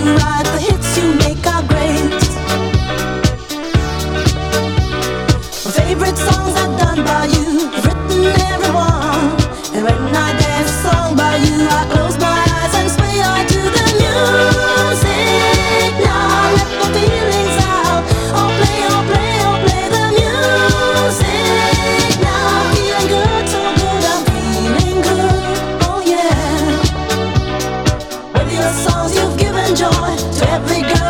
you write, the hits you make are great. My favorite songs are done by you, written every one. And when I dance a song by you, I close my eyes and sway on to the music. Now let my feelings out. Oh play, oh play, oh play the music. Now I'm feeling good, so good, I'm feeling good. Oh yeah. With your songs you've given joy to every girl